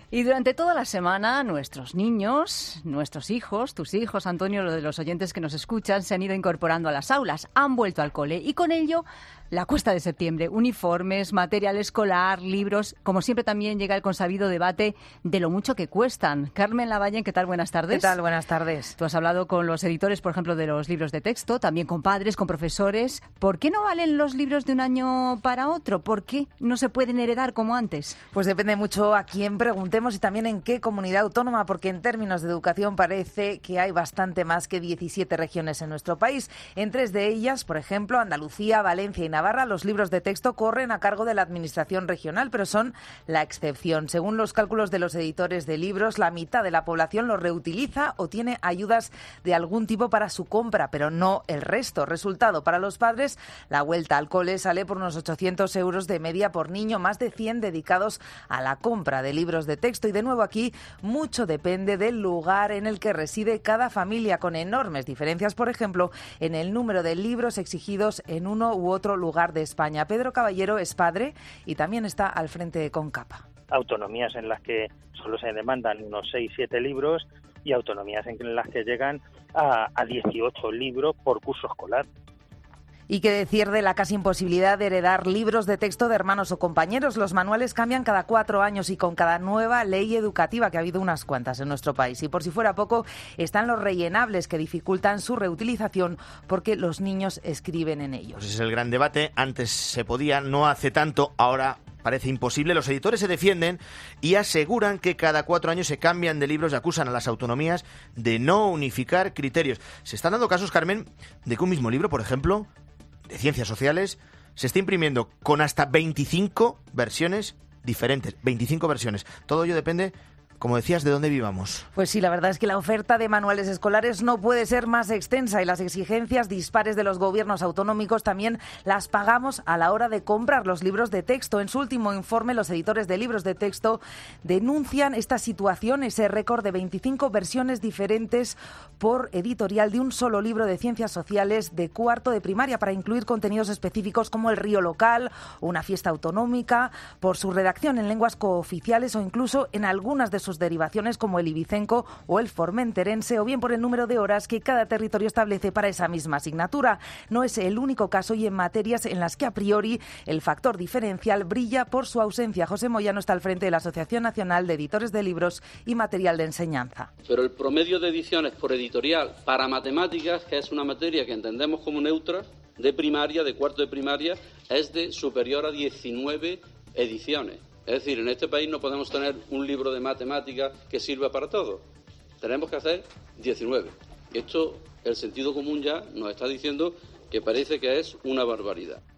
Y durante toda la semana nuestros niños, nuestros hijos, tus hijos, Antonio, los de los oyentes que nos escuchan, se han ido incorporando a las aulas, han vuelto al cole y con ello la cuesta de septiembre, uniformes, material escolar, libros. Como siempre también llega el consabido debate de lo mucho que cuestan. Carmen Lavalle, ¿qué tal? Buenas tardes. ¿Qué tal? Buenas tardes. Tú has hablado con los editores, por ejemplo, de los libros de texto, también con padres, con profesores. ¿Por qué no valen los libros de un año para otro? ¿Por qué no se pueden heredar como antes? Pues depende mucho a quién preguntemos y también en qué comunidad autónoma, porque en términos de educación parece que hay bastante más que 17 regiones en nuestro país. En 3 de ellas, por ejemplo, Andalucía, Valencia y Navarra, los libros de texto corren a cargo de la administración regional, pero son la excepción. Según los cálculos de los editores de libros, la mitad de la población los reutiliza o tiene ayudas de algún tipo para su compra, pero no el resto. Resultado, para los padres, la vuelta al cole sale por unos 800 euros de media por niño, más de 100 dedicados a la compra de libros de texto. Y de nuevo aquí, mucho depende del lugar en el que reside cada familia, con enormes diferencias, por ejemplo, en el número de libros exigidos en uno u otro lugar de España. Pedro Caballero es padre y también está al frente de Concapa. Autonomías en las que solo se demandan unos 6-7 libros y autonomías en las que llegan a 18 libros por curso escolar. Y qué decir de la casi imposibilidad de heredar libros de texto de hermanos o compañeros. Los manuales cambian cada 4 años y con cada nueva ley educativa, que ha habido unas cuantas en nuestro país. Y por si fuera poco, están los rellenables que dificultan su reutilización porque los niños escriben en ellos. Pues ese es el gran debate. Antes se podía, no hace tanto, ahora parece imposible. Los editores se defienden y aseguran que cada 4 años se cambian de libros y acusan a las autonomías de no unificar criterios. Se están dando casos, Carmen, de que un mismo libro, por ejemplo, de ciencias sociales, se está imprimiendo con hasta 25 versiones diferentes. 25 versiones. Todo ello depende, como decías, de dónde vivamos. Pues sí, la verdad es que la oferta de manuales escolares no puede ser más extensa y las exigencias dispares de los gobiernos autonómicos también las pagamos a la hora de comprar los libros de texto. En su último informe, los editores de libros de texto denuncian esta situación, ese récord de 25 versiones diferentes por editorial de un solo libro de ciencias sociales de cuarto de primaria, para incluir contenidos específicos como el río local o una fiesta autonómica, por su redacción en lenguas cooficiales o incluso en algunas de sus derivaciones como el ibicenco o el formenterense, o bien por el número de horas que cada territorio establece para esa misma asignatura. No es el único caso y en materias en las que a priori el factor diferencial brilla por su ausencia. José Moyano está al frente de la Asociación Nacional de Editores de Libros y Material de Enseñanza. Pero el promedio de ediciones por editorial para matemáticas, que es una materia que entendemos como neutra, de primaria, de cuarto de primaria, es de superior a 19 ediciones. Es decir, en este país no podemos tener un libro de matemáticas que sirva para todo. Tenemos que hacer 19. Esto, el sentido común ya nos está diciendo que parece que es una barbaridad.